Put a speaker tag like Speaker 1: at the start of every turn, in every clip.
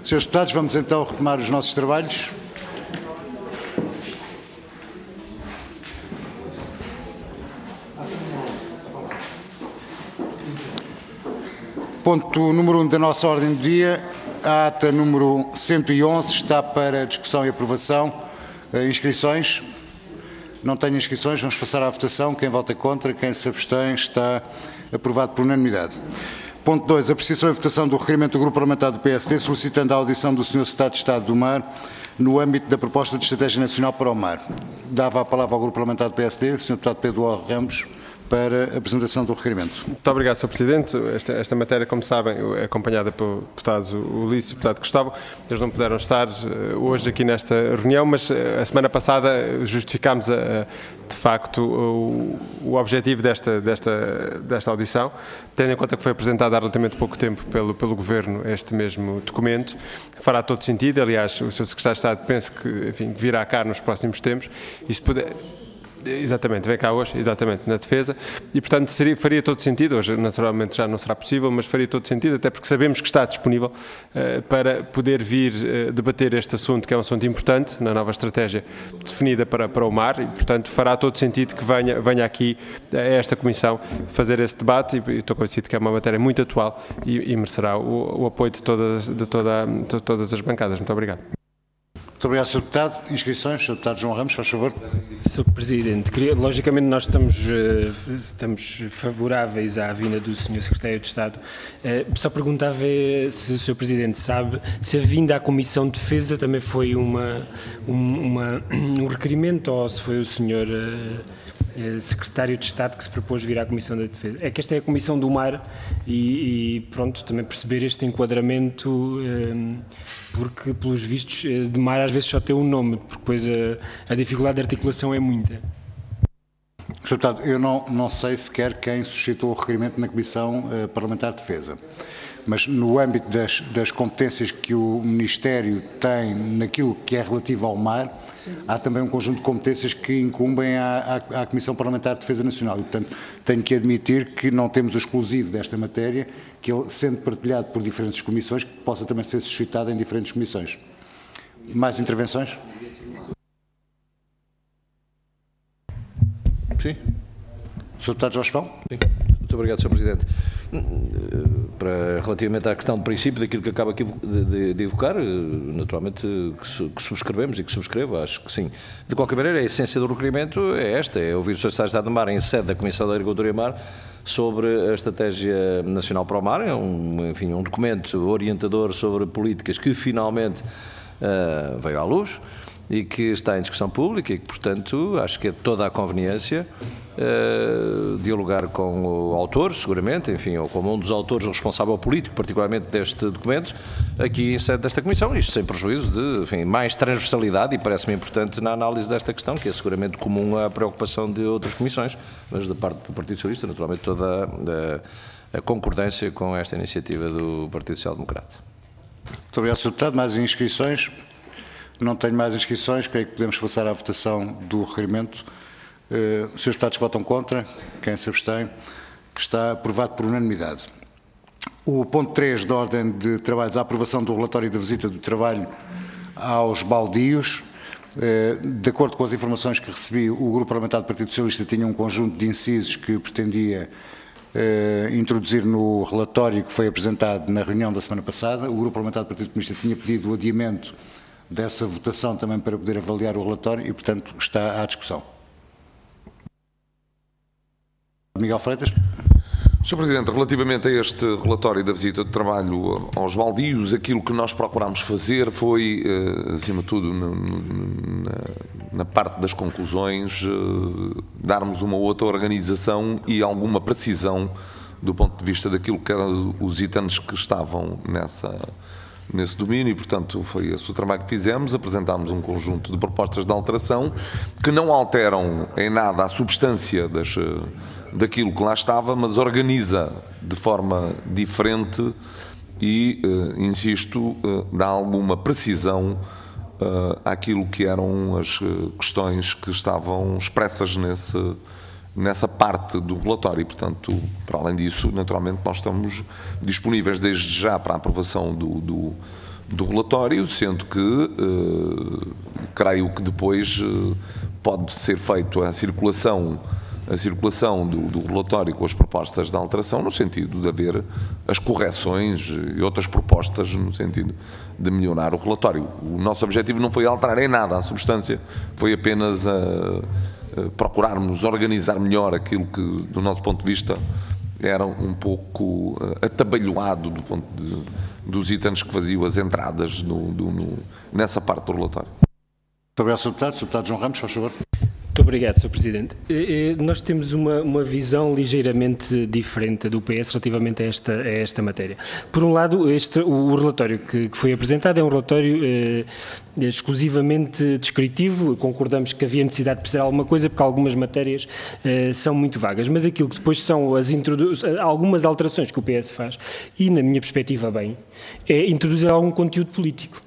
Speaker 1: Senhores deputados, vamos então retomar os nossos trabalhos. Ponto número 1 da nossa ordem do dia, a ata número 111, está para discussão e aprovação. Inscrições? Não tenho inscrições, vamos passar à votação. Quem vota contra, quem se abstém, está aprovado por unanimidade. Ponto 2, apreciação e votação do requerimento do Grupo Parlamentar do PSD solicitando a audição do Sr. Secretário de Estado do Mar no âmbito da proposta de Estratégia Nacional para o Mar. Dava a palavra ao Grupo Parlamentar do PSD, o Sr. Deputado Pedro Ramos, para a apresentação do requerimento.
Speaker 2: Muito obrigado, Sr. Presidente. Esta matéria, como sabem, é acompanhada pelo deputado Ulisses e o deputado Gustavo. Eles não puderam estar hoje aqui nesta reunião, mas a semana passada justificámos, de facto, o objetivo desta audição, tendo em conta que foi apresentado há relativamente pouco tempo pelo Governo este mesmo documento. Fará todo sentido, aliás, o Sr. Secretário de Estado penso que, enfim, virá cá nos próximos tempos, e se puder... Exatamente, vem cá hoje, exatamente, na defesa, e portanto faria todo sentido, hoje naturalmente já não será possível, mas faria todo sentido, até porque sabemos que está disponível para poder vir debater este assunto, que é um assunto importante na nova estratégia definida para o mar, e portanto fará todo sentido que venha aqui a esta Comissão fazer esse debate, e estou convencido que é uma matéria muito atual e merecerá o apoio de todas as bancadas. Muito obrigado.
Speaker 1: Muito obrigado, Sr. Deputado. Inscrições, Sr. Deputado João Ramos, faz favor.
Speaker 3: Sr. Presidente, logicamente nós estamos favoráveis à vinda do Sr. Secretário de Estado. Só perguntava se o Sr. Presidente sabe se a vinda à Comissão de Defesa também foi um requerimento ou se foi o Sr. Secretário de Estado que se propôs vir à Comissão da Defesa. É que esta é a Comissão do Mar e pronto, também perceber este enquadramento, porque pelos vistos de mar às vezes só tem um nome, porque depois a dificuldade de articulação é muita.
Speaker 1: Sr. Deputado, eu não sei sequer quem suscitou o requerimento na Comissão Parlamentar de Defesa, mas no âmbito das competências que o Ministério tem naquilo que é relativo ao mar, há também um conjunto de competências que incumbem à Comissão Parlamentar de Defesa Nacional e, portanto, tenho que admitir que não temos o exclusivo desta matéria, que ele, sendo partilhado por diferentes comissões, que possa também ser suscitado em diferentes comissões. Mais intervenções?
Speaker 4: Sim.
Speaker 1: Sr. Deputado Jorge Fão?
Speaker 4: Sim. Muito obrigado, Sr. Presidente. Relativamente à questão de princípio daquilo que acaba aqui de evocar, naturalmente que subscrevemos e que subscrevo, acho que sim. De qualquer maneira, a essência do requerimento é esta, é ouvir o Sr. Secretário de Estado do Mar em sede da Comissão da Agricultura e Mar sobre a Estratégia Nacional para o Mar, é um documento orientador sobre políticas que finalmente veio à luz e que está em discussão pública e que, portanto, acho que é de toda a conveniência dialogar com o autor, seguramente, enfim, ou como um dos autores, o responsável político, particularmente deste documento, aqui em sede desta Comissão, isto sem prejuízo de, enfim, mais transversalidade, e parece-me importante na análise desta questão, que é seguramente comum à preocupação de outras comissões, mas da parte do Partido Socialista, naturalmente, toda a concordância com esta iniciativa do Partido Social Democrata.
Speaker 1: Muito obrigado, Sr. Deputado. Mais inscrições? Não tenho mais inscrições, creio que podemos passar à votação do requerimento. Os senhores deputados votam contra, quem se abstém, está aprovado por unanimidade. O ponto 3 da ordem de trabalhos, a aprovação do relatório da visita do trabalho aos baldios. De acordo com as informações que recebi, o Grupo Parlamentar do Partido Socialista tinha um conjunto de incisos que pretendia introduzir no relatório que foi apresentado na reunião da semana passada. O Grupo Parlamentar do Partido Comunista tinha pedido o adiamento dessa votação também para poder avaliar o relatório e, portanto, está à discussão. Miguel Freitas.
Speaker 5: Sr. Presidente, relativamente a este relatório da visita de trabalho aos baldios, aquilo que nós procurámos fazer foi, acima de tudo, na parte das conclusões, darmos uma outra organização e alguma precisão do ponto de vista daquilo que eram os itens que estavam nesse domínio e, portanto, foi esse o trabalho que fizemos. Apresentámos um conjunto de propostas de alteração que não alteram em nada a substância daquilo que lá estava, mas organiza de forma diferente e, insisto, dá alguma precisão àquilo que eram as questões que estavam expressas nessa parte do relatório e, portanto, para além disso, naturalmente, nós estamos disponíveis desde já para a aprovação do do relatório, sendo que creio que depois pode ser feita a circulação do relatório com as propostas de alteração, no sentido de haver as correções e outras propostas no sentido de melhorar o relatório. O nosso objetivo não foi alterar em nada a substância, foi apenas procurarmos organizar melhor aquilo que, do nosso ponto de vista, era um pouco atabalhoado do ponto dos itens que faziam as entradas nessa parte do relatório.
Speaker 1: Muito obrigado, Sr. Deputado. Sr. Deputado João Ramos, faz favor.
Speaker 3: Muito obrigado, Sr. Presidente. Nós temos uma visão ligeiramente diferente do PS relativamente a esta matéria. Por um lado, o relatório que foi apresentado é um relatório exclusivamente descritivo. Concordamos que havia necessidade de precisar de alguma coisa, porque algumas matérias são muito vagas, mas aquilo que depois são algumas alterações que o PS faz, e na minha perspectiva bem, é introduzir algum conteúdo político.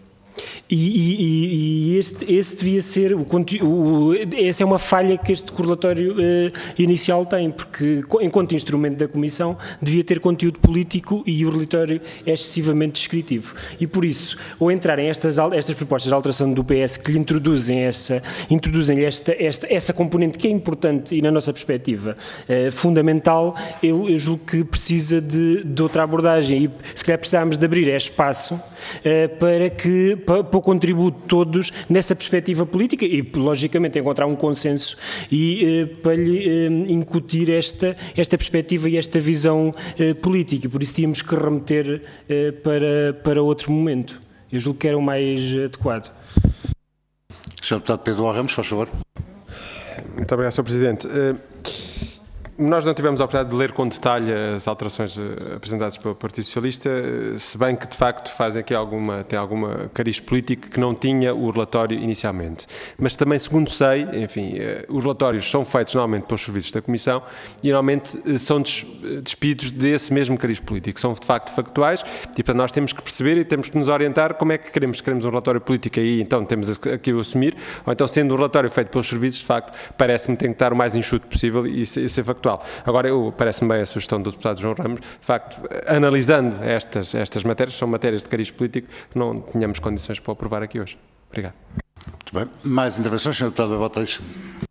Speaker 3: E esse devia ser essa é uma falha que este relatório inicial tem, porque enquanto instrumento da Comissão devia ter conteúdo político e o relatório é excessivamente descritivo. E por isso, ou entrarem estas propostas de alteração do PS que lhe introduzem essa componente que é importante e na nossa perspectiva fundamental, eu julgo que precisa de outra abordagem e se calhar precisamos de abrir espaço para o contributo de todos nessa perspectiva política e, logicamente, encontrar um consenso e para lhe incutir esta perspectiva e esta visão política. E por isso tínhamos que remeter para outro momento. Eu julgo que era o mais adequado.
Speaker 1: Sr. Deputado Pedro Ramos, faz favor.
Speaker 2: Muito obrigado, Sr. Presidente. Nós não tivemos a oportunidade de ler com detalhe as alterações apresentadas pelo Partido Socialista, se bem que de facto fazem aqui tem alguma cariz político que não tinha o relatório inicialmente. Mas também, segundo sei, enfim, os relatórios são feitos normalmente pelos serviços da Comissão e normalmente são despidos desse mesmo cariz político, são de facto factuais e portanto nós temos que perceber e temos que nos orientar como é que queremos um relatório político aí, então temos aqui o assumir, ou então sendo um relatório feito pelos serviços, de facto, parece-me que tem que estar o mais enxuto possível e ser factual. Agora, parece-me bem a sugestão do deputado João Ramos, de facto, analisando estas matérias, são matérias de cariz político, que não tínhamos condições para aprovar aqui hoje. Obrigado.
Speaker 1: Muito bem. Mais intervenções, Sr. Deputado Bel Boteix.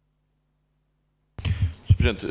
Speaker 6: Sr. Presidente,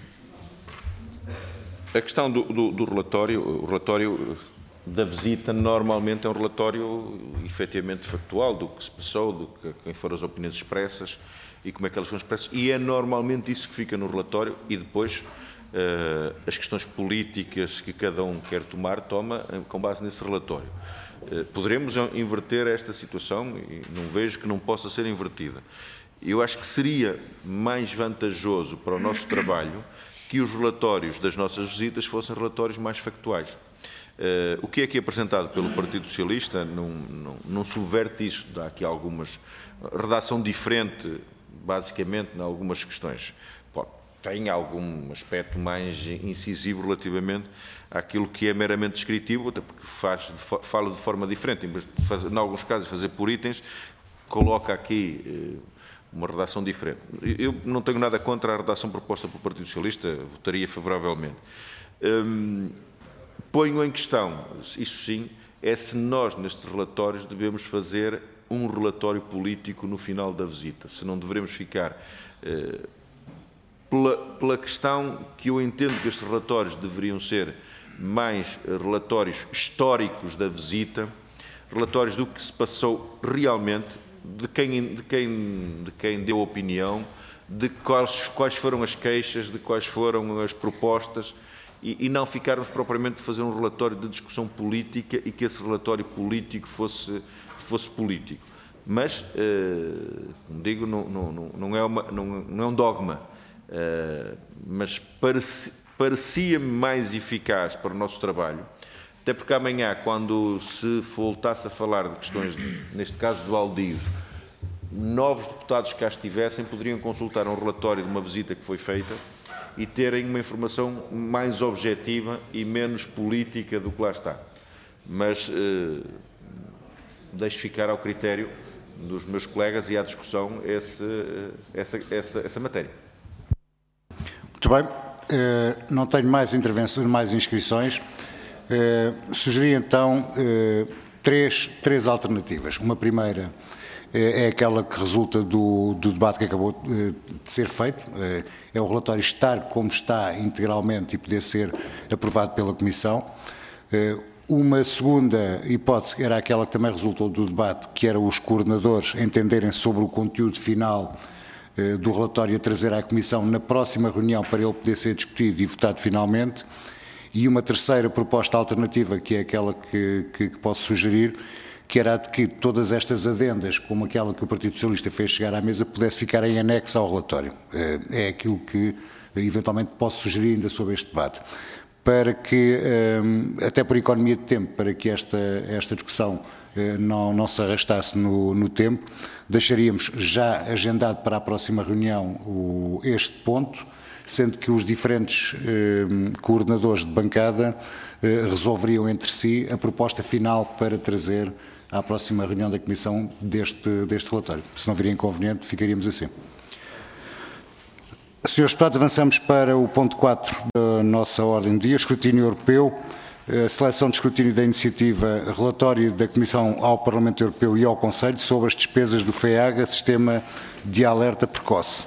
Speaker 6: a questão do relatório, o relatório da visita normalmente é um relatório efetivamente factual do que se passou, quem foram as opiniões expressas, e como é que elas são expressas, e é normalmente isso que fica no relatório e depois as questões políticas que cada um quer toma com base nesse relatório. Poderemos inverter esta situação e não vejo que não possa ser invertida. Eu acho que seria mais vantajoso para o nosso trabalho que os relatórios das nossas visitas fossem relatórios mais factuais. O que é aqui apresentado pelo Partido Socialista não subverte isso, dá aqui algumas redação diferente, basicamente, em algumas questões. Tem algum aspecto mais incisivo relativamente àquilo que é meramente descritivo, até porque fala de forma diferente, em vez de, em alguns casos, fazer por itens, coloca aqui uma redação diferente. Eu não tenho nada contra a redação proposta pelo Partido Socialista, votaria favoravelmente. Ponho em questão, isso sim, é se nós, nestes relatórios, devemos fazer um relatório político no final da visita, se não devemos ficar pela questão que eu entendo que estes relatórios deveriam ser mais relatórios históricos da visita, relatórios do que se passou realmente, de quem deu opinião, de quais foram as queixas, de quais foram as propostas, e não ficarmos propriamente a fazer um relatório de discussão política e que esse relatório político fosse político. Mas, como digo, não é um dogma, mas parecia-me mais eficaz para o nosso trabalho, até porque amanhã, quando se voltasse a falar de questões, neste caso do Aldio, novos deputados que cá estivessem poderiam consultar um relatório de uma visita que foi feita e terem uma informação mais objetiva e menos política do que lá está. Mas deixo ficar ao critério dos meus colegas e à discussão essa matéria.
Speaker 1: Muito bem. Não tenho mais intervenções, mais inscrições. Sugeri então três alternativas. Uma primeira é aquela que resulta do debate que acabou de ser feito, é o relatório estar como está integralmente e poder ser aprovado pela Comissão. Uma segunda hipótese era aquela que também resultou do debate, que era os coordenadores entenderem sobre o conteúdo final do relatório a trazer à Comissão na próxima reunião para ele poder ser discutido e votado finalmente. E uma terceira proposta alternativa, que é aquela que posso sugerir, que era a de que todas estas adendas, como aquela que o Partido Socialista fez chegar à mesa, pudesse ficar em anexo ao relatório. É aquilo que eventualmente posso sugerir ainda sobre este debate. Para que, até por economia de tempo, para que esta discussão não se arrastasse no tempo, deixaríamos já agendado para a próxima reunião este ponto, sendo que os diferentes coordenadores de bancada resolveriam entre si a proposta final para trazer à próxima reunião da Comissão deste relatório. Se não viria inconveniente, ficaríamos assim. Senhores deputados, avançamos para o ponto 4 da nossa ordem do dia, escrutínio europeu, seleção de escrutínio da iniciativa, relatório da Comissão ao Parlamento Europeu e ao Conselho sobre as despesas do FEAG, Sistema de Alerta Precoce.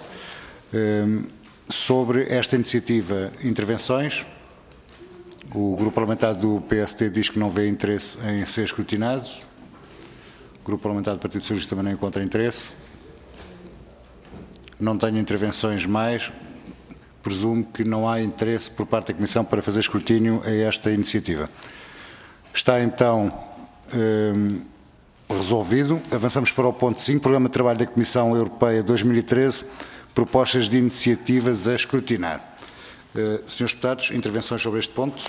Speaker 1: Sobre esta iniciativa, intervenções. O Grupo Parlamentar do PSD diz que não vê interesse em ser escrutinado. O Grupo Parlamentar do Partido Socialista também não encontra interesse. Não tenho intervenções mais. Presumo que não há interesse por parte da Comissão para fazer escrutínio a esta iniciativa. Está então resolvido. Avançamos para o ponto 5, Programa de Trabalho da Comissão Europeia 2013, propostas de iniciativas a escrutinar. Senhores deputados, intervenções sobre este ponto?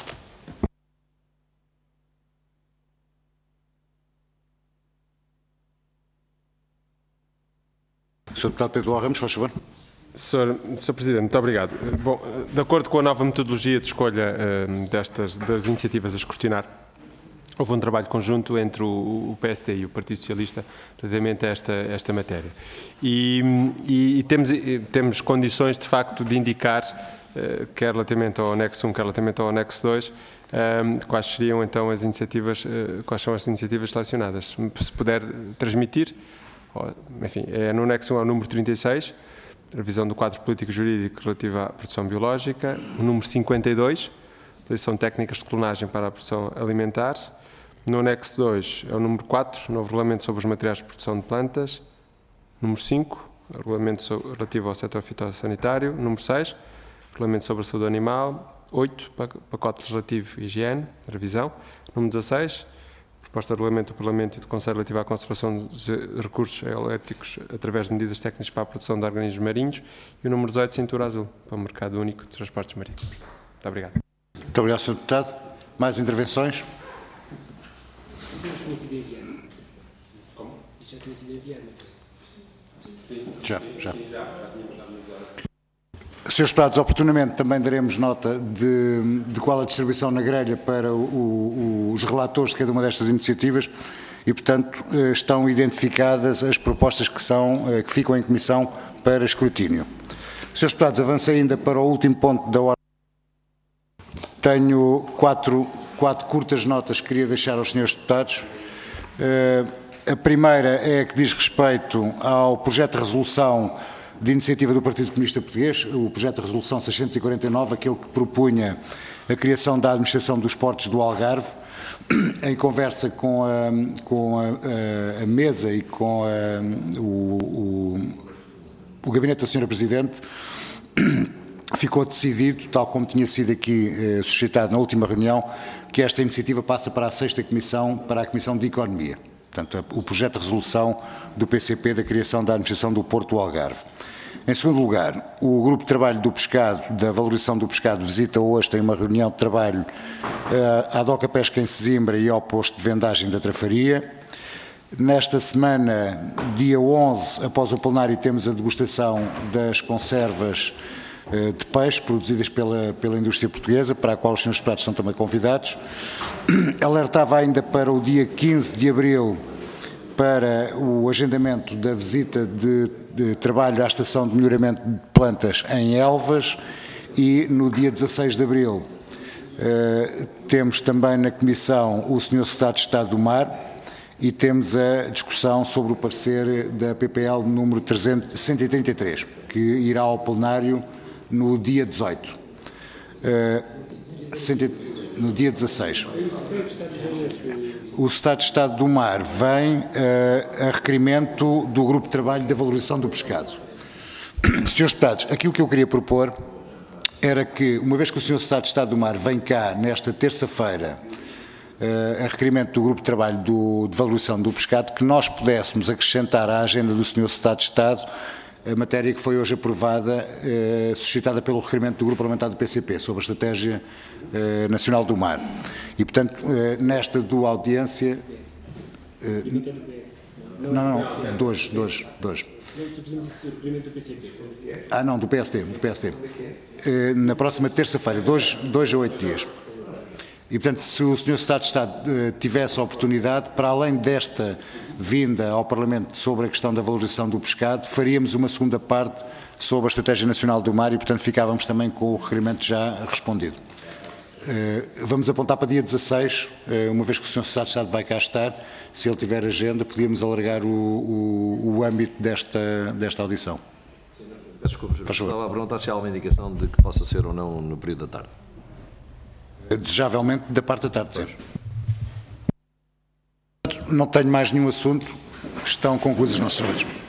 Speaker 1: Sr. Deputado Pedro Ramos, faz favor.
Speaker 2: Sr. Presidente, muito obrigado. Bom, de acordo com a nova metodologia de escolha das iniciativas a escrutinar, houve um trabalho conjunto entre o PSD e o Partido Socialista relativamente a esta matéria. E temos condições, de facto, de indicar, quer relativamente ao anexo 1, quer relativamente ao anexo 2, quais seriam então as iniciativas, quais são as iniciativas selecionadas. Se puder transmitir, enfim, no anexo 1 é o número 36, revisão do quadro político-jurídico relativo à produção biológica, o número 52, utilização de técnicas de clonagem para a produção alimentar. No anexo 2 é o número 4, novo regulamento sobre os materiais de produção de plantas. Número 5, regulamento relativo ao setor fitossanitário. Número 6, regulamento sobre a saúde animal. 8, pacote legislativo e higiene, revisão. Número 16, proposta de regulamento do Parlamento e do Conselho relativa à conservação dos recursos elétricos através de medidas técnicas para a produção de organismos marinhos. E o número 18, cintura azul, para o mercado único de transportes marítimos. Muito obrigado.
Speaker 1: Muito obrigado, Sr. Deputado. Mais intervenções?
Speaker 3: Isso já tinha sido enviado. Como? Isso já tinha sido enviado.
Speaker 1: Já. Senhores deputados, oportunamente também daremos nota de qual a distribuição na grelha para os relatores de cada uma destas iniciativas e, portanto, estão identificadas as propostas que ficam em comissão para escrutínio. Senhores deputados, avanço ainda para o último ponto da ordem. Tenho quatro curtas notas que queria deixar aos senhores deputados. A primeira é a que diz respeito ao projeto de resolução de iniciativa do Partido Comunista Português, o projeto de resolução 649, aquele que propunha a criação da administração dos portos do Algarve, em conversa com a mesa e com o gabinete da Sra. Presidente, ficou decidido, tal como tinha sido aqui suscitado na última reunião, que esta iniciativa passa para a 6ª Comissão, para a Comissão de Economia. Portanto, o projeto de resolução do PCP da criação da administração do Porto do Algarve. Em segundo lugar, o Grupo de Trabalho do Pescado, da valorização do pescado, visita hoje, tem uma reunião de trabalho à Doca Pesca em Sesimbra e ao posto de vendagem da Trafaria. Nesta semana, dia 11, após o plenário, temos a degustação das conservas de peixe produzidas pela indústria portuguesa, para a qual os senhores deputados são também convidados. Alertava ainda para o dia 15 de abril para o agendamento da visita de trabalho à Estação de Melhoramento de Plantas em Elvas e no dia 16 de abril temos também na Comissão o Sr. Secretário de Estado do Mar e temos a discussão sobre o parecer da PPL número 133, que irá ao plenário no dia 18. No dia 16. O Estado de Estado do Mar vem a requerimento do Grupo de Trabalho da Valorização do Pescado. Senhores deputados, aquilo que eu queria propor era que, uma vez que o Sr. Estado de Estado do Mar vem cá nesta terça-feira a requerimento do Grupo de Trabalho de Valorização do Pescado, que nós pudéssemos acrescentar à agenda do Sr. Secretário de Estado a matéria que foi hoje aprovada, suscitada pelo requerimento do Grupo Parlamentar do PCP, sobre a Estratégia Nacional do Mar. E, portanto, nesta do audiência... Não, dois. Não, do PSD. Na próxima terça-feira, 2 a 8 dias. E, portanto, se o Sr. Secretário de Estado tivesse a oportunidade, para além desta vinda ao Parlamento sobre a questão da valorização do pescado, faríamos uma segunda parte sobre a Estratégia Nacional do Mar e, portanto, ficávamos também com o requerimento já respondido. Vamos apontar para dia 16, uma vez que o Sr. Secretário de Estado vai cá estar, se ele tiver agenda, podíamos alargar o âmbito desta audição.
Speaker 4: Desculpe, estava a perguntar se há alguma indicação de que possa ser ou não no período da tarde.
Speaker 1: Desejavelmente da parte da tarde, sim. Não tenho mais nenhum assunto. Estão concluídos os nossos trabalhos.